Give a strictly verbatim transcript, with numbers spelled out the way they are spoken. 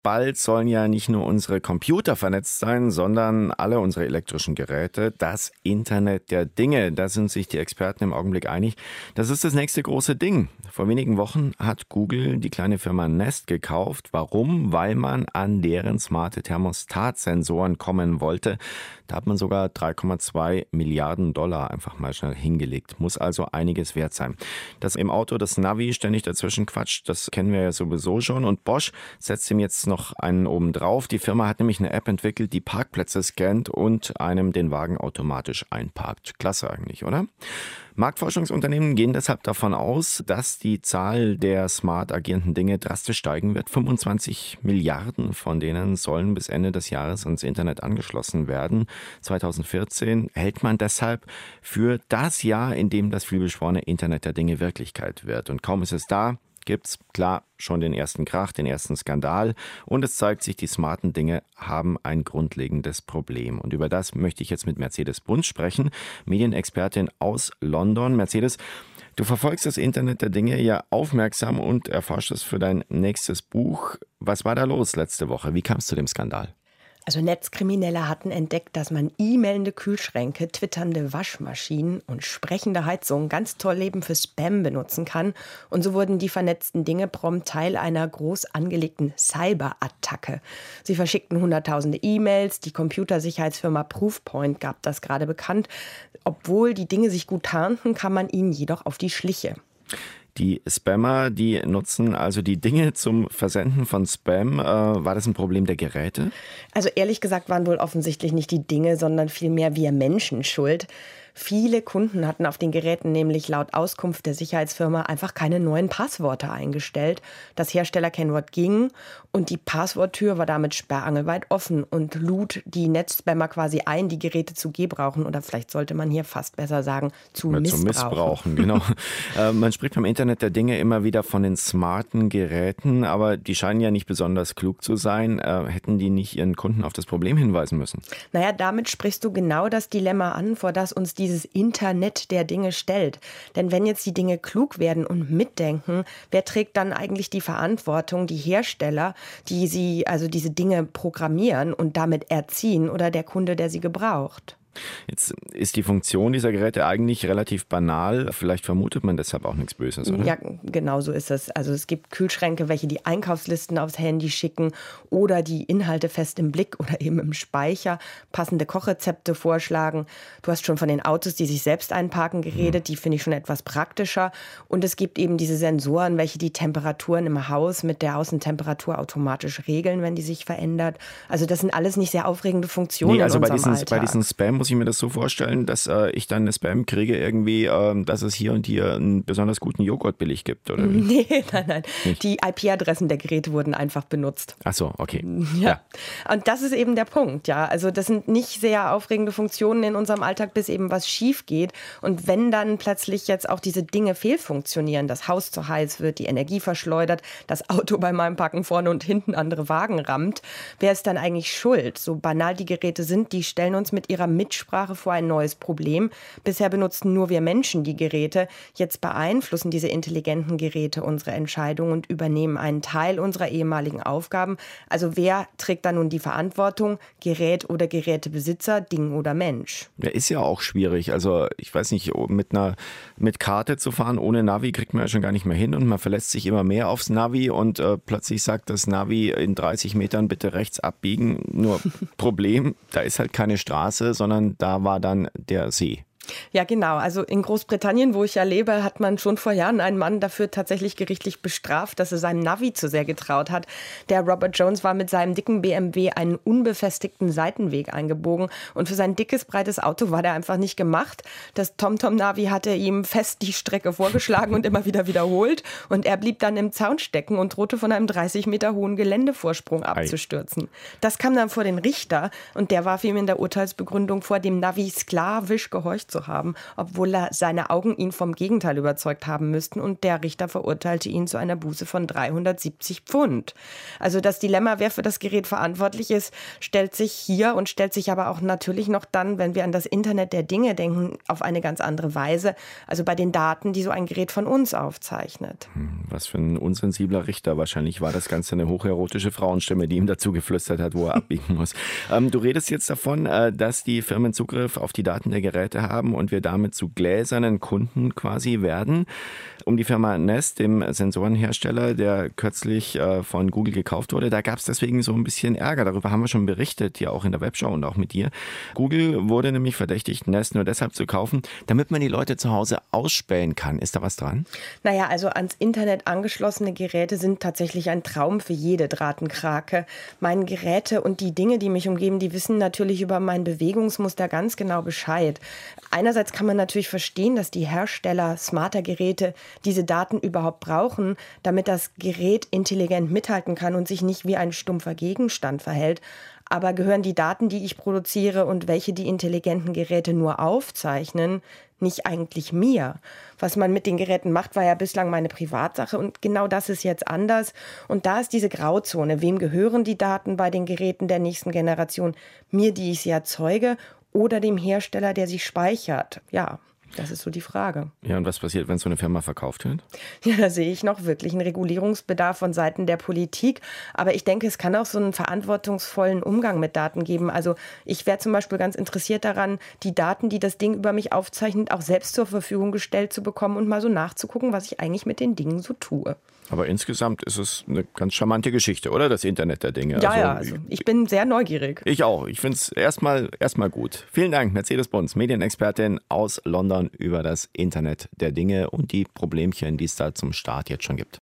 Bald sollen ja nicht nur unsere Computer vernetzt sein, sondern alle unsere elektrischen Geräte. Das Internet der Dinge, da sind sich die Experten im Augenblick einig. Das ist das nächste große Ding. Vor wenigen Wochen hat Google die kleine Firma Nest gekauft. Warum? Weil man an deren smarte Thermostatsensoren kommen wollte. Da hat man sogar drei Komma zwei Milliarden Dollar einfach mal schnell hingelegt. Muss also einiges wert sein. Dass im Auto das Navi ständig dazwischen quatscht, das kennen wir ja sowieso schon. Und Bosch setzt ihm jetzt noch einen oben drauf. Die Firma hat nämlich eine App entwickelt, die Parkplätze scannt und einem den Wagen automatisch einparkt. Klasse eigentlich, oder? Marktforschungsunternehmen gehen deshalb davon aus, dass die Zahl der smart agierenden Dinge drastisch steigen wird. fünfundzwanzig Milliarden von denen sollen bis Ende des Jahres ans Internet angeschlossen werden. zweitausendvierzehn hält man deshalb für das Jahr, in dem das vielbeschworene Internet der Dinge Wirklichkeit wird. Und kaum ist es da, gibt's klar schon den ersten Krach, den ersten Skandal. Und es zeigt sich, die smarten Dinge haben ein grundlegendes Problem. Und über das möchte ich jetzt mit Mercedes Bunz sprechen, Medienexpertin aus London. Mercedes, du verfolgst das Internet der Dinge ja aufmerksam und erforschst es für dein nächstes Buch. Was war da los letzte Woche? Wie kam es zu dem Skandal? Also Netzkriminelle hatten entdeckt, dass man e-mailende Kühlschränke, twitternde Waschmaschinen und sprechende Heizungen ganz toll eben für Spam benutzen kann. Und so wurden die vernetzten Dinge prompt Teil einer groß angelegten Cyberattacke. Sie verschickten hunderttausende E-Mails, die Computersicherheitsfirma Proofpoint gab das gerade bekannt. Obwohl die Dinge sich gut tarnten, kam man ihnen jedoch auf die Schliche. Die Spammer, die nutzen also die Dinge zum Versenden von Spam. Äh, war das ein Problem der Geräte? Also ehrlich gesagt waren wohl offensichtlich nicht die Dinge, sondern vielmehr wir Menschen schuld. Viele Kunden hatten auf den Geräten nämlich laut Auskunft der Sicherheitsfirma einfach keine neuen Passwörter eingestellt. Das Herstellerkennwort ging und die Passworttür war damit sperrangelweit offen und lud die Netzspammer quasi ein, die Geräte zu gebrauchen. Oder vielleicht sollte man hier fast besser sagen, zu ja, missbrauchen. Zu missbrauchen, genau. äh, man spricht beim Internet der Dinge immer wieder von den smarten Geräten, aber die scheinen ja nicht besonders klug zu sein. Äh, hätten die nicht ihren Kunden auf das Problem hinweisen müssen? Naja, damit sprichst du genau das Dilemma an, vor das uns die dieses Internet der Dinge stellt. Denn wenn jetzt die Dinge klug werden und mitdenken, wer trägt dann eigentlich die Verantwortung? Die Hersteller, die sie, also diese Dinge programmieren und damit erziehen, oder der Kunde, der sie gebraucht? Jetzt ist die Funktion dieser Geräte eigentlich relativ banal. Vielleicht vermutet man deshalb auch nichts Böses, oder? Ja, genau so ist es. Also es gibt Kühlschränke, welche die Einkaufslisten aufs Handy schicken oder die Inhalte fest im Blick oder eben im Speicher, passende Kochrezepte vorschlagen. Du hast schon von den Autos, die sich selbst einparken, geredet. Die finde ich schon etwas praktischer. Und es gibt eben diese Sensoren, welche die Temperaturen im Haus mit der Außentemperatur automatisch regeln, wenn die sich verändert. Also das sind alles nicht sehr aufregende Funktionen nee, also in bei unserem diesen, Alltag. bei diesen Spam muss ich mir das so vorstellen, dass äh, ich dann eine Spam kriege irgendwie, äh, dass es hier und hier einen besonders guten Joghurt billig gibt, oder wie? Nee, nein, nein. Nicht? Die I P-Adressen der Geräte wurden einfach benutzt. Ach so, okay. Ja. ja. Und das ist eben der Punkt, ja. Also das sind nicht sehr aufregende Funktionen in unserem Alltag, bis eben was schief geht. Und wenn dann plötzlich jetzt auch diese Dinge fehlfunktionieren, das Haus zu heiß wird, die Energie verschleudert, das Auto bei meinem Packen vorne und hinten andere Wagen rammt, wer ist dann eigentlich schuld? So banal die Geräte sind, die stellen uns mit ihrer Mitsprache vor ein neues Problem. Bisher benutzten nur wir Menschen die Geräte. Jetzt beeinflussen diese intelligenten Geräte unsere Entscheidungen und übernehmen einen Teil unserer ehemaligen Aufgaben. Also wer trägt da nun die Verantwortung? Gerät oder Gerätebesitzer, Ding oder Mensch? Ja, ist ja auch schwierig. Also ich weiß nicht, mit einer mit Karte zu fahren ohne Navi kriegt man ja schon gar nicht mehr hin und man verlässt sich immer mehr aufs Navi und äh, plötzlich sagt das Navi in dreißig Metern bitte rechts abbiegen. Nur Problem, da ist halt keine Straße, sondern da war dann der See. Ja, genau. Also in Großbritannien, wo ich ja lebe, hat man schon vor Jahren einen Mann dafür tatsächlich gerichtlich bestraft, dass er seinem Navi zu sehr getraut hat. Der Robert Jones war mit seinem dicken B M W einen unbefestigten Seitenweg eingebogen und für sein dickes, breites Auto war der einfach nicht gemacht. Das TomTom-Navi hatte ihm fest die Strecke vorgeschlagen und immer wieder wiederholt und er blieb dann im Zaun stecken und drohte von einem dreißig Meter hohen Geländevorsprung abzustürzen. Das kam dann vor den Richter und der warf ihm in der Urteilsbegründung vor, dem Navi sklavisch gehorcht gekauft zu haben, obwohl er seine Augen ihn vom Gegenteil überzeugt haben müssten und der Richter verurteilte ihn zu einer Buße von dreihundertsiebzig Pfund. Also das Dilemma, wer für das Gerät verantwortlich ist, stellt sich hier und stellt sich aber auch natürlich noch dann, wenn wir an das Internet der Dinge denken, auf eine ganz andere Weise. Also bei den Daten, die so ein Gerät von uns aufzeichnet. Was für ein unsensibler Richter. Wahrscheinlich war das Ganze eine hocherotische Frauenstimme, die ihm dazu geflüstert hat, wo er abbiegen muss. Ähm, du redest jetzt davon, äh, dass die Firmen Zugriff auf die Daten der Geräte haben und wir damit zu gläsernen Kunden quasi werden. Um die Firma Nest, dem Sensorenhersteller, der kürzlich äh, von Google gekauft wurde, da gab es deswegen so ein bisschen Ärger. Darüber haben wir schon berichtet, hier auch in der Webschau und auch mit dir. Google wurde nämlich verdächtigt, Nest nur deshalb zu kaufen, damit man die Leute zu Hause ausspähen kann. Ist da was dran? Naja, also ans Internet angeschlossene Geräte sind tatsächlich ein Traum für jede Drahtenkrake. Meine Geräte und die Dinge, die mich umgeben, die wissen natürlich über mein Bewegungsmuster ganz genau Bescheid. Einerseits kann man natürlich verstehen, dass die Hersteller smarter Geräte diese Daten überhaupt brauchen, damit das Gerät intelligent mithalten kann und sich nicht wie ein stumpfer Gegenstand verhält. Aber gehören die Daten, die ich produziere und welche die intelligenten Geräte nur aufzeichnen, nicht eigentlich mir? Was man mit den Geräten macht, war ja bislang meine Privatsache und genau das ist jetzt anders. Und da ist diese Grauzone. Wem gehören die Daten bei den Geräten der nächsten Generation? Mir, die ich sie erzeuge, oder dem Hersteller, der sie speichert? Ja. Das ist so die Frage. Ja, und was passiert, wenn so eine Firma verkauft wird? Ja, da sehe ich noch wirklich einen Regulierungsbedarf von Seiten der Politik. Aber ich denke, es kann auch so einen verantwortungsvollen Umgang mit Daten geben. Also ich wäre zum Beispiel ganz interessiert daran, die Daten, die das Ding über mich aufzeichnet, auch selbst zur Verfügung gestellt zu bekommen und mal so nachzugucken, was ich eigentlich mit den Dingen so tue. Aber insgesamt ist es eine ganz charmante Geschichte, oder? Das Internet der Dinge. Ja, also, ja, also ich bin sehr neugierig. Ich auch. Ich finde es erstmal erstmal gut. Vielen Dank, Mercedes Bruns, Medienexpertin aus London, über das Internet der Dinge und die Problemchen, die es da zum Start jetzt schon gibt.